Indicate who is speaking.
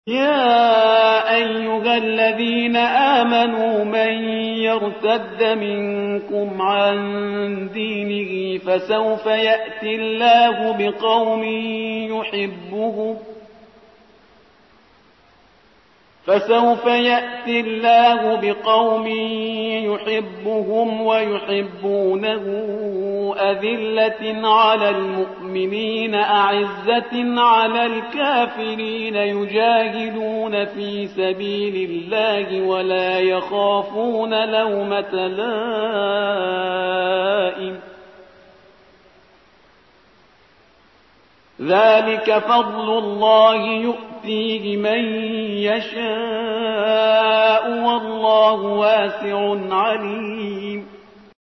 Speaker 1: يا أيها الذين آمنوا من يرتد منكم عن دينه فسوف يأتي الله بقوم يحبهم ويحبونه أذلة على المؤمنين أعزة على الكافرين يجاهدون في سبيل الله ولا يخافون لومة لائم ذلك فضل الله يؤتيه من يشاء والله واسع عليم